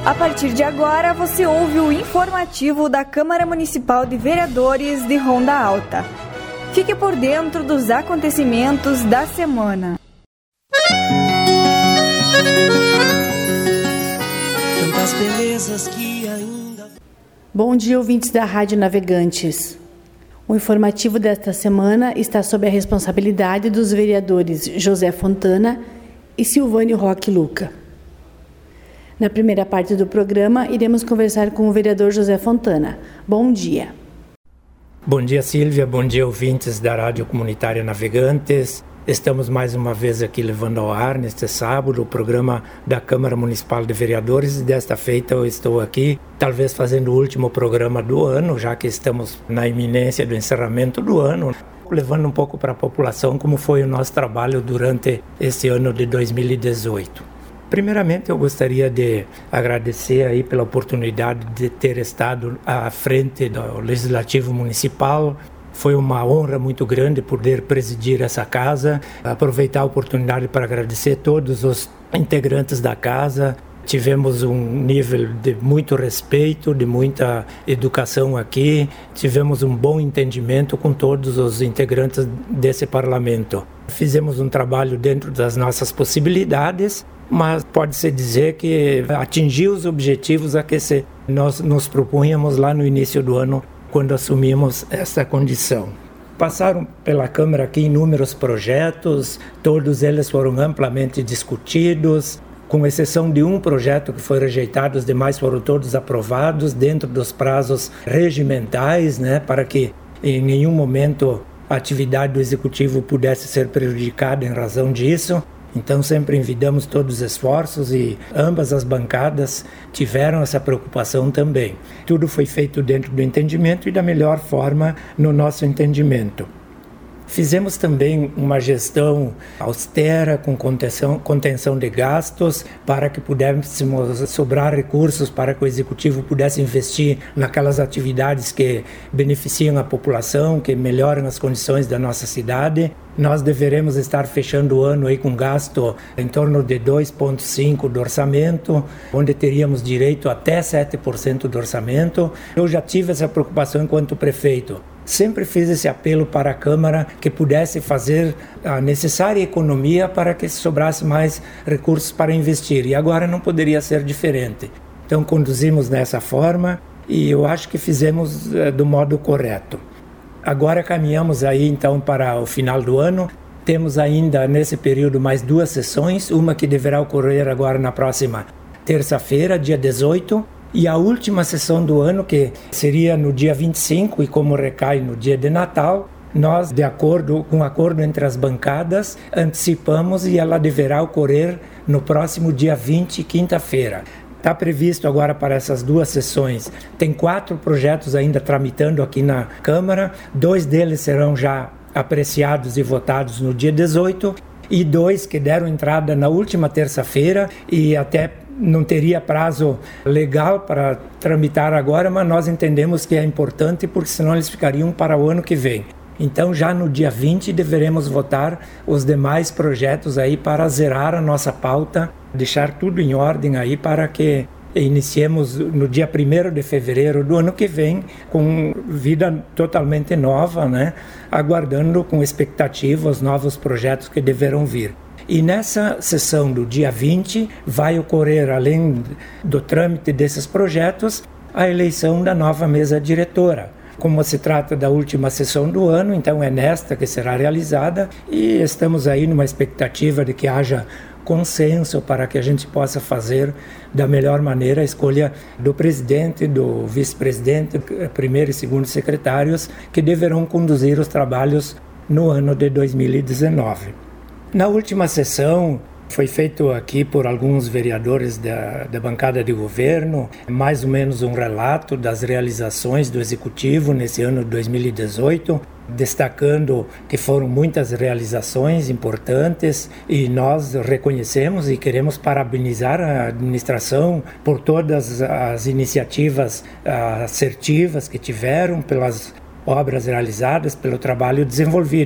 A partir de agora, você ouve o informativo da Câmara Municipal de Vereadores de Ronda Alta. Fique por dentro dos acontecimentos da semana. Tantas belezas que ainda... Bom dia, ouvintes da Rádio Navegantes. O informativo desta semana está sob a responsabilidade dos vereadores José Fontana e Silvânio Roque Luca. Na primeira parte do programa, iremos conversar com o vereador José Fontana. Bom dia. Bom dia, Silvia. Bom dia, ouvintes da Rádio Comunitária Navegantes. Estamos mais uma vez aqui levando ao ar, neste sábado, o programa da Câmara Municipal de Vereadores. E desta feita eu estou aqui, talvez fazendo o último programa do ano, já que estamos na iminência do encerramento do ano, levando um pouco para a população como foi o nosso trabalho durante esse ano de 2018. Primeiramente, eu gostaria de agradecer aí pela oportunidade de ter estado à frente do Legislativo Municipal. Foi uma honra muito grande poder presidir essa casa. Aproveitar a oportunidade para agradecer todos os integrantes da casa. Tivemos um nível de muito respeito, de muita educação aqui. Tivemos um bom entendimento com todos os integrantes desse parlamento. Fizemos um trabalho dentro das nossas possibilidades, mas pode-se dizer que atingiu os objetivos a que nós nos propunhamos lá no início do ano, quando assumimos essa condição. Passaram pela Câmara aqui inúmeros projetos, todos eles foram amplamente discutidos, com exceção de um projeto que foi rejeitado, os demais foram todos aprovados dentro dos prazos regimentais, para que em nenhum momento a atividade do Executivo pudesse ser prejudicada em razão disso. Então sempre envidamos todos os esforços e ambas as bancadas tiveram essa preocupação também. Tudo foi feito dentro do entendimento e da melhor forma no nosso entendimento. Fizemos também uma gestão austera, com contenção de gastos, para que pudéssemos sobrar recursos, para que o Executivo pudesse investir naquelas atividades que beneficiam a população, que melhoram as condições da nossa cidade. Nós deveremos estar fechando o ano aí com gasto em torno de 2,5% do orçamento, onde teríamos direito até 7% do orçamento. Eu já tive essa preocupação enquanto prefeito. Sempre fiz esse apelo para a Câmara que pudesse fazer a necessária economia para que sobrasse mais recursos para investir. E agora não poderia ser diferente. Então conduzimos dessa forma e eu acho que fizemos do modo correto. Agora caminhamos aí então para o final do ano. Temos ainda nesse período mais 2 sessões, uma que deverá ocorrer agora na próxima terça-feira, dia 18, e a última sessão do ano, que seria no dia 25, e como recai no dia de Natal, nós, de acordo com um acordo entre as bancadas, antecipamos e ela deverá ocorrer no próximo dia 20, quinta-feira. Está previsto agora para essas 2 sessões. Tem 4 projetos ainda tramitando aqui na Câmara, 2 deles serão já apreciados e votados no dia 18, e 2 que deram entrada na última terça-feira e até não teria prazo legal para tramitar agora, mas nós entendemos que é importante porque senão eles ficariam para o ano que vem. Então já no dia 20 deveremos votar os demais projetos aí para zerar a nossa pauta, deixar tudo em ordem aí para que iniciemos no dia 1º de fevereiro do ano que vem com vida totalmente nova, aguardando com expectativa os novos projetos que deverão vir. E nessa sessão do dia 20 vai ocorrer, além do trâmite desses projetos, a eleição da nova mesa diretora. Como se trata da última sessão do ano, então é nesta que será realizada e estamos aí numa expectativa de que haja consenso para que a gente possa fazer da melhor maneira a escolha do presidente, do vice-presidente, primeiro e segundo secretários, que deverão conduzir os trabalhos no ano de 2019. Na última sessão, foi feito aqui por alguns vereadores da bancada de governo, mais ou menos um relato das realizações do Executivo nesse ano de 2018, destacando que foram muitas realizações importantes e nós reconhecemos e queremos parabenizar a administração por todas as iniciativas assertivas que tiveram, pelas obras realizadas, pelo trabalho desenvolvido.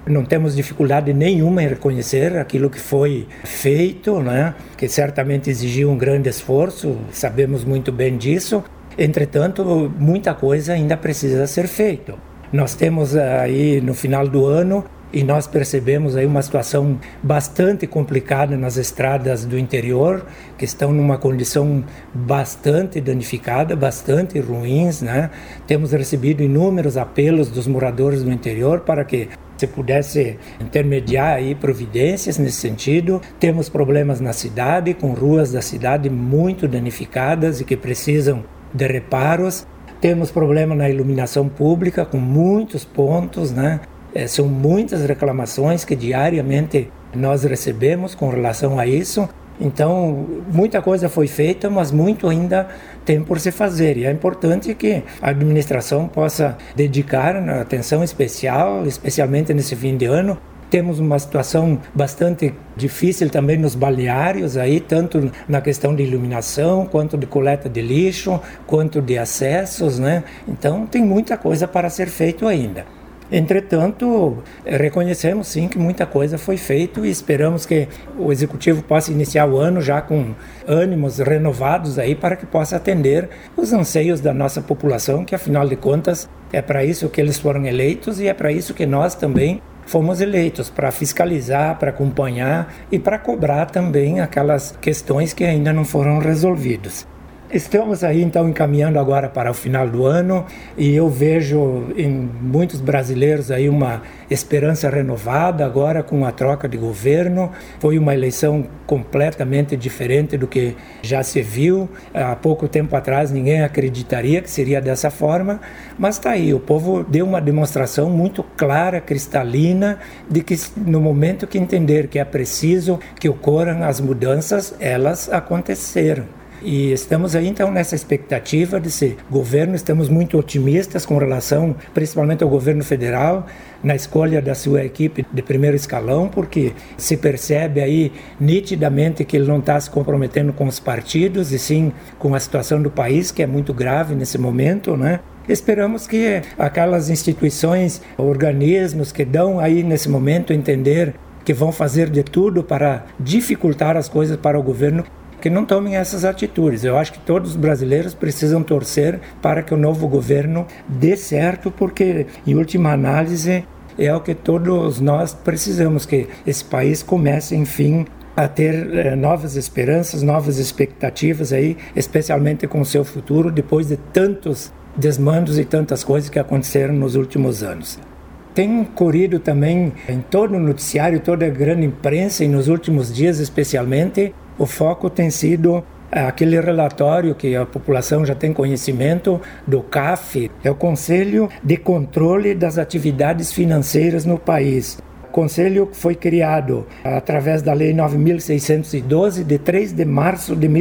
não temos dificuldade nenhuma em reconhecer aquilo que foi feito, né? Que certamente exigiu um grande esforço, sabemos muito bem disso. Entretanto, muita coisa ainda precisa ser feita. Nós temos aí no final do ano, e nós percebemos aí uma situação bastante complicada nas estradas do interior, que estão numa condição bastante danificada, bastante ruins, né? Temos recebido inúmeros apelos dos moradores do interior para que se pudesse intermediar aí providências nesse sentido. Temos problemas na cidade, com ruas da cidade muito danificadas e que precisam de reparos. Temos problema na iluminação pública, com muitos pontos, né? São muitas reclamações que diariamente nós recebemos com relação a isso. Então, muita coisa foi feita, mas muito ainda tem por se fazer. E é importante que a administração possa dedicar atenção especial, especialmente nesse fim de ano. Temos uma situação bastante difícil também nos balneários, aí, tanto na questão de iluminação, quanto de coleta de lixo, quanto de acessos, né? Então, tem muita coisa para ser feito ainda. Entretanto, reconhecemos sim que muita coisa foi feita e esperamos que o Executivo possa iniciar o ano já com ânimos renovados aí para que possa atender os anseios da nossa população, que afinal de contas é para isso que eles foram eleitos e é para isso que nós também fomos eleitos, para fiscalizar, para acompanhar e para cobrar também aquelas questões que ainda não foram resolvidas. Estamos aí então encaminhando agora para o final do ano e eu vejo em muitos brasileiros aí uma esperança renovada agora com a troca de governo. Foi uma eleição completamente diferente do que já se viu. Há pouco tempo atrás ninguém acreditaria que seria dessa forma, mas está aí, o povo deu uma demonstração muito clara, cristalina, de que no momento que entender que é preciso que ocorram as mudanças, elas aconteceram. E estamos aí então nessa expectativa desse governo, estamos muito otimistas com relação principalmente ao governo federal, na escolha da sua equipe de primeiro escalão, porque se percebe aí nitidamente que ele não está se comprometendo com os partidos e sim com a situação do país, que é muito grave nesse momento, né? Esperamos que aquelas instituições, organismos que dão aí nesse momento entender que vão fazer de tudo para dificultar as coisas para o governo, que não tomem essas atitudes. Eu acho que todos os brasileiros precisam torcer para que o novo governo dê certo, porque, em última análise, é o que todos nós precisamos, que esse país comece, enfim, a ter novas esperanças, novas expectativas, aí, especialmente com o seu futuro, depois de tantos desmandos e tantas coisas que aconteceram nos últimos anos. Tem corrido também em todo o noticiário, toda a grande imprensa, e nos últimos dias especialmente, o foco tem sido aquele relatório que a população já tem conhecimento do CAF, é o Conselho de Controle das Atividades Financeiras no país. O conselho foi criado através da Lei 9.612, de 3 de março de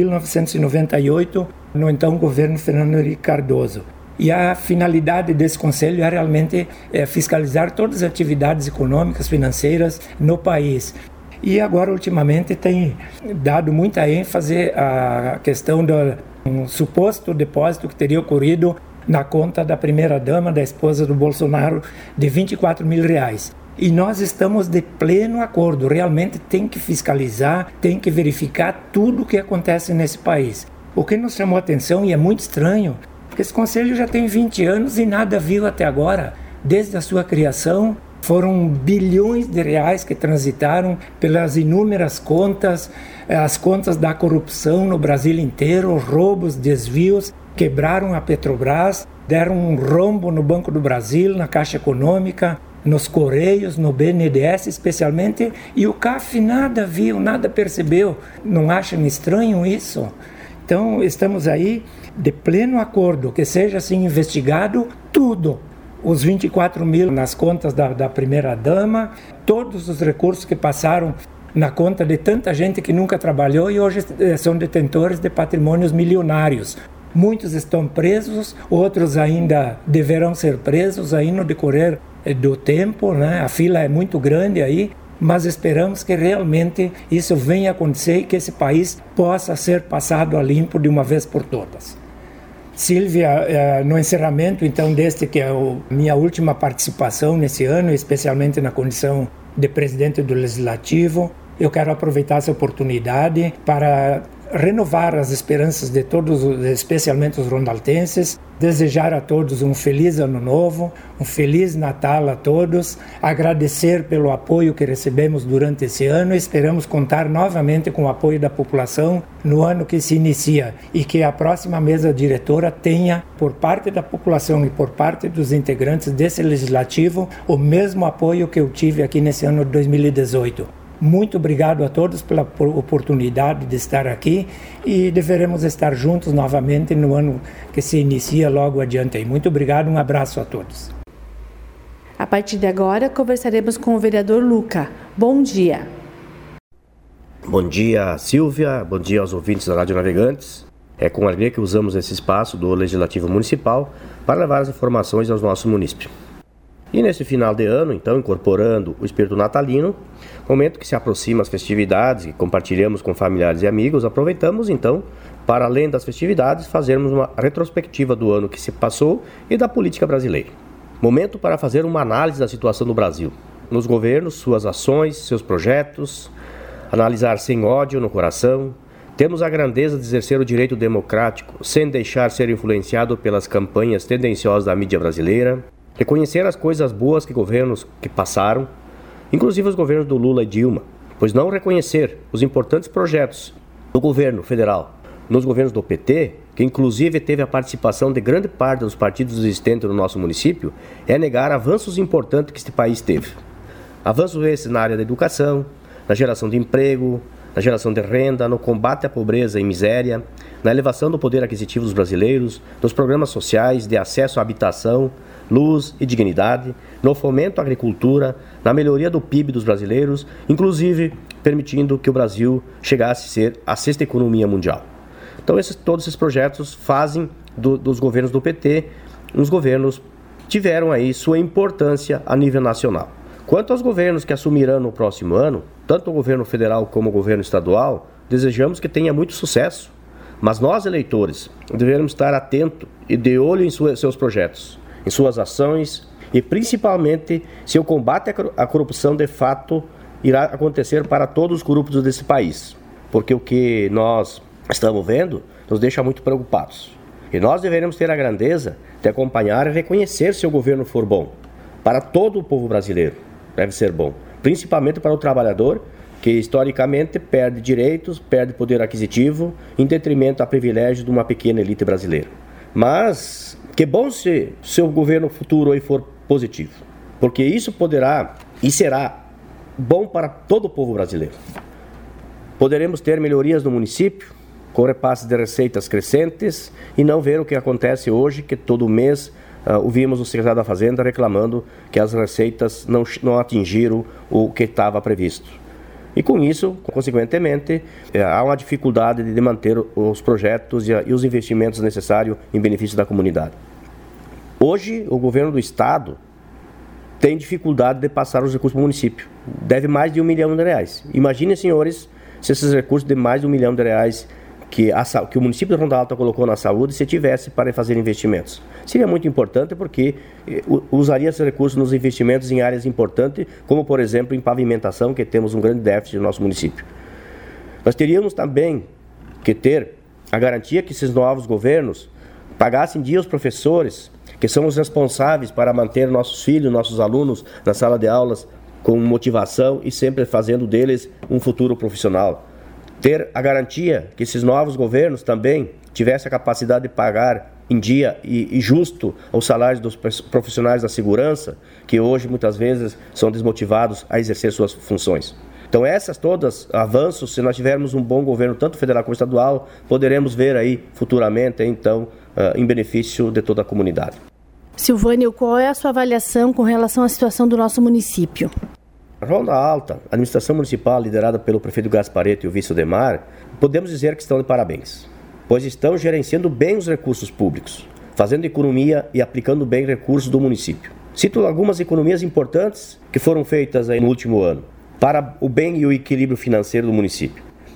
1998, no então governo Fernando Henrique Cardoso. E a finalidade desse conselho é realmente fiscalizar todas as atividades econômicas, financeiras no país. E agora, ultimamente, tem dado muita ênfase à questão do suposto depósito que teria ocorrido na conta da primeira-dama, da esposa do Bolsonaro, de R$24 mil. E nós estamos de pleno acordo, realmente tem que fiscalizar, tem que verificar tudo o que acontece nesse país. O que nos chamou a atenção, e é muito estranho, porque esse conselho já tem 20 anos e nada viu até agora, desde a sua criação. Foram bilhões de reais que transitaram pelas inúmeras contas, as contas da corrupção no Brasil inteiro, roubos, desvios, quebraram a Petrobras, deram um rombo no Banco do Brasil, na Caixa Econômica, nos Correios, no BNDES especialmente, e o CAF nada viu, nada percebeu. Não acham estranho isso? Então estamos aí de pleno acordo que seja assim investigado tudo. Os 24 mil nas contas da primeira-dama, todos os recursos que passaram na conta de tanta gente que nunca trabalhou e hoje são detentores de patrimônios milionários. Muitos estão presos, outros ainda deverão ser presos aí no decorrer do tempo, né? A fila é muito grande aí, mas esperamos que realmente isso venha acontecer e que esse país possa ser passado a limpo de uma vez por todas. Sílvia, no encerramento, então, deste que é a minha última participação nesse ano, especialmente na condição de presidente do Legislativo, eu quero aproveitar essa oportunidade para renovar as esperanças de todos, especialmente os rondaltenses, desejar a todos um feliz ano novo, um feliz Natal a todos, agradecer pelo apoio que recebemos durante esse ano e esperamos contar novamente com o apoio da população no ano que se inicia e que a próxima mesa diretora tenha, por parte da população e por parte dos integrantes desse legislativo, o mesmo apoio que eu tive aqui nesse ano de 2018. Muito obrigado a todos pela oportunidade de estar aqui e deveremos estar juntos novamente no ano que se inicia logo adiante. Muito obrigado, um abraço a todos. A partir de agora, conversaremos com o vereador Luca. Bom dia. Bom dia, Sílvia. Bom dia aos ouvintes da Rádio Navegantes. É com alegria que usamos esse espaço do Legislativo Municipal para levar as informações aos nossos munícipes. E nesse final de ano, então, incorporando o espírito natalino, momento que se aproxima as festividades e compartilhamos com familiares e amigos, aproveitamos, então, para além das festividades, fazermos uma retrospectiva do ano que se passou e da política brasileira. Momento para fazer uma análise da situação do Brasil, nos governos, suas ações, seus projetos, analisar sem ódio no coração, temos a grandeza de exercer o direito democrático sem deixar ser influenciado pelas campanhas tendenciosas da mídia brasileira, reconhecer as coisas boas que governos que passaram, inclusive os governos do Lula e Dilma, pois não reconhecer os importantes projetos do governo federal nos governos do PT, que inclusive teve a participação de grande parte dos partidos existentes no nosso município, é negar avanços importantes que este país teve. Avanços esses na área da educação, na geração de emprego, na geração de renda, no combate à pobreza e miséria, na elevação do poder aquisitivo dos brasileiros, nos programas sociais de acesso à habitação, luz e dignidade, no fomento à agricultura, na melhoria do PIB dos brasileiros, inclusive permitindo que o Brasil chegasse a ser a 6ª economia mundial. Então todos esses projetos fazem dos governos do PT, os governos tiveram aí sua importância a nível nacional. Quanto aos governos que assumirão no próximo ano, tanto o governo federal como o governo estadual, desejamos que tenha muito sucesso, mas nós, eleitores, devemos estar atentos e de olho em seus projetos, em suas ações e principalmente se o combate à corrupção de fato irá acontecer para todos os grupos desse país, porque o que nós estamos vendo nos deixa muito preocupados. E nós deveremos ter a grandeza de acompanhar e reconhecer se o governo for bom. Para todo o povo brasileiro deve ser bom, principalmente para o trabalhador, que historicamente perde direitos, perde poder aquisitivo, em detrimento a privilégio de uma pequena elite brasileira. Mas que bom se o governo futuro aí for positivo, porque isso poderá e será bom para todo o povo brasileiro. Poderemos ter melhorias no município, com repasses de receitas crescentes e não ver o que acontece hoje, que todo mês ouvimos o secretário da Fazenda reclamando que as receitas não atingiram o que estava previsto. E com isso, consequentemente, há uma dificuldade de manter os projetos e os investimentos necessários em benefício da comunidade. Hoje, o governo do Estado tem dificuldade de passar os recursos para o município. Deve mais de R$1 milhão. Imaginem, senhores, se esses recursos de mais de R$1 milhão que o município de Ronda Alta colocou na saúde, se tivesse para fazer investimentos. Seria muito importante porque usaria esses recursos nos investimentos em áreas importantes, como, por exemplo, em pavimentação, que temos um grande déficit no nosso município. Nós teríamos também que ter a garantia que esses novos governos pagassem em dia os professores, que são os responsáveis para manter nossos filhos, nossos alunos na sala de aulas com motivação e sempre fazendo deles um futuro profissional. Ter a garantia que esses novos governos também tivessem a capacidade de pagar em dia e justo os salários dos profissionais da segurança, que hoje muitas vezes são desmotivados a exercer suas funções. Então essas todas avanços, se nós tivermos um bom governo, tanto federal como estadual, poderemos ver aí futuramente, então, em benefício de toda a comunidade. Silvânio, qual é a sua avaliação com relação à situação do nosso município? Ronda Alta, a administração municipal liderada pelo prefeito Gasparetto e o vice Odemar, podemos dizer que estão de parabéns, pois estão gerenciando bem os recursos públicos, fazendo economia e aplicando bem recursos do município. Cito algumas economias importantes que foram feitas aí no último ano, para o bem e o equilíbrio financeiro do município.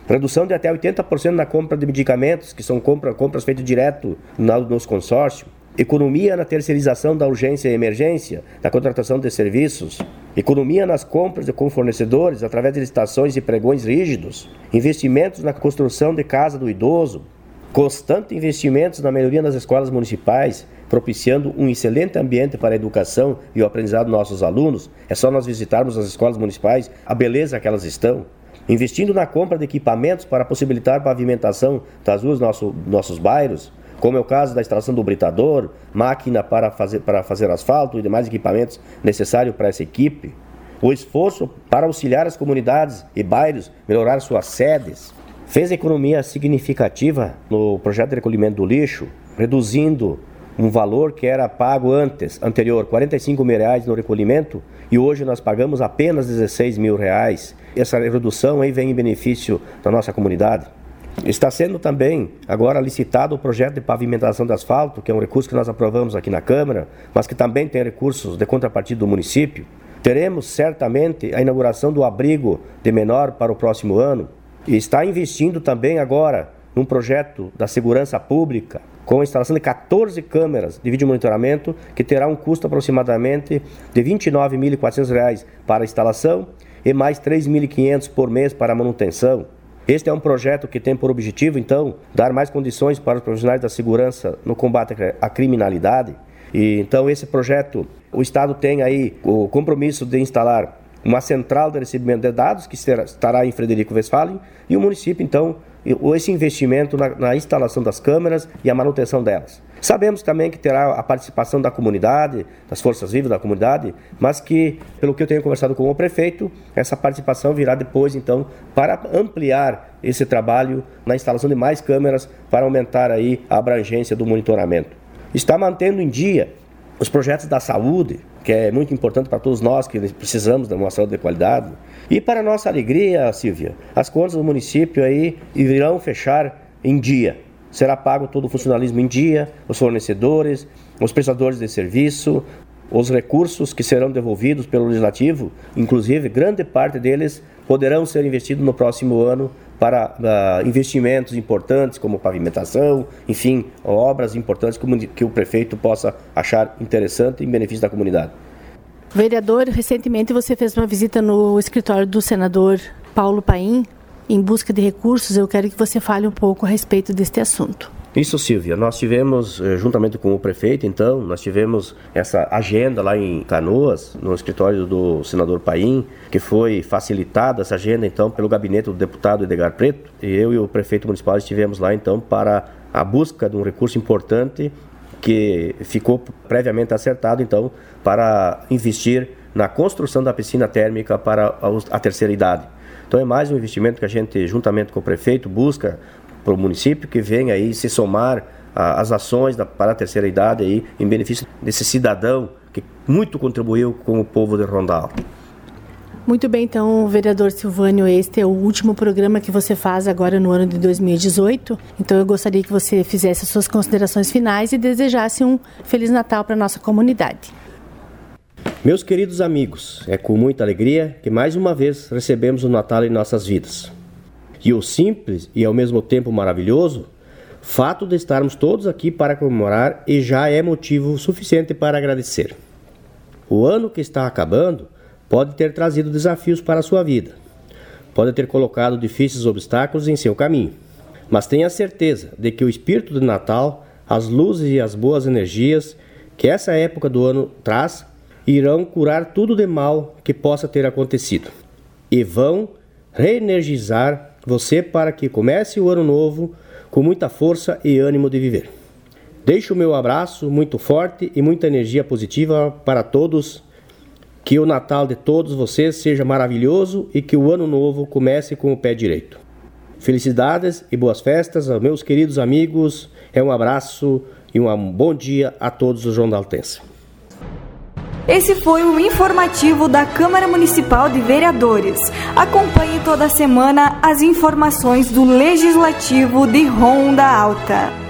Redução de até 80% na compra de medicamentos, que são compras feitas direto nos consórcios. Economia na terceirização da urgência e emergência, da contratação de serviços. Economia nas compras com fornecedores, através de licitações e pregões rígidos. Investimentos na construção de casa do idoso. Constante investimentos na melhoria nas escolas municipais, propiciando um excelente ambiente para a educação e o aprendizado dos nossos alunos. É só nós visitarmos as escolas municipais, a beleza que elas estão. Investindo na compra de equipamentos para possibilitar a pavimentação das ruas dos nossos bairros, como é o caso da instalação do britador, máquina para fazer asfalto e demais equipamentos necessários para essa equipe. O esforço para auxiliar as comunidades e bairros, melhorar suas sedes. Fez economia significativa no projeto de recolhimento do lixo, reduzindo um valor que era pago anterior, R$ 45 mil no recolhimento, e hoje nós pagamos apenas R$ 16 mil. Essa redução aí vem em benefício da nossa comunidade. Está sendo também agora licitado o projeto de pavimentação de asfalto, que é um recurso que nós aprovamos aqui na Câmara, mas que também tem recursos de contrapartida do município. Teremos certamente a inauguração do abrigo de menor para o próximo ano, e está investindo também agora num projeto da segurança pública, com a instalação de 14 câmeras de vídeo monitoramento, que terá um custo aproximadamente de R$ 29.400 para a instalação e mais R$ 3.500 por mês para a manutenção. Este é um projeto que tem por objetivo, então, dar mais condições para os profissionais da segurança no combate à criminalidade. E, então, esse projeto, o Estado tem aí o compromisso de instalar uma central de recebimento de dados, que estará em Frederico Westphalen, e o município, então, esse investimento na instalação das câmeras e a manutenção delas. Sabemos também que terá a participação da comunidade, das forças vivas da comunidade, mas que, pelo que eu tenho conversado com o prefeito, essa participação virá depois, então, para ampliar esse trabalho na instalação de mais câmeras, para aumentar aí a abrangência do monitoramento. Está mantendo em dia os projetos da saúde, que é muito importante para todos nós que precisamos de uma saúde de qualidade. E para nossa alegria, Silvia, as contas do município aí irão fechar em dia. Será pago todo o funcionalismo em dia, os fornecedores, os prestadores de serviço, os recursos que serão devolvidos pelo Legislativo, inclusive grande parte deles poderão ser investidos no próximo ano para investimentos importantes como pavimentação, enfim, obras importantes que o prefeito possa achar interessante em benefício da comunidade. Vereador, recentemente você fez uma visita no escritório do senador Paulo Paim em busca de recursos. Eu quero que você fale um pouco a respeito deste assunto. Isso, Silvia. Nós tivemos, juntamente com o prefeito, então, nós tivemos essa agenda lá em Canoas, no escritório do senador Paim, que foi facilitada essa agenda, então, pelo gabinete do deputado Edgar Preto. E eu e o prefeito municipal estivemos lá, então, para a busca de um recurso importante que ficou previamente acertado, então, para investir na construção da piscina térmica para a terceira idade. Então, é mais um investimento que a gente, juntamente com o prefeito, busca para o município, que venha aí se somar às ações para a terceira idade aí, em benefício desse cidadão que muito contribuiu com o povo de Ronda Alta. Muito bem, então, vereador Silvânio, este é o último programa que você faz agora no ano de 2018. Então, eu gostaria que você fizesse as suas considerações finais e desejasse um Feliz Natal para a nossa comunidade. Meus queridos amigos, é com muita alegria que mais uma vez recebemos o Natal em nossas vidas. E o simples e ao mesmo tempo maravilhoso fato de estarmos todos aqui para comemorar e já é motivo suficiente para agradecer. O ano que está acabando pode ter trazido desafios para a sua vida, pode ter colocado difíceis obstáculos em seu caminho, mas tenha certeza de que o espírito de Natal, as luzes e as boas energias que essa época do ano traz, irão curar tudo de mal que possa ter acontecido e vão reenergizar você para que comece o ano novo com muita força e ânimo de viver. Deixo o meu abraço muito forte e muita energia positiva para todos. Que o Natal de todos vocês seja maravilhoso e que o ano novo comece com o pé direito. Felicidades e boas festas aos meus queridos amigos. Um abraço e um bom dia a todos os rondaltenses. Esse foi o informativo da Câmara Municipal de Vereadores. Acompanhe toda semana as informações do Legislativo de Ronda Alta.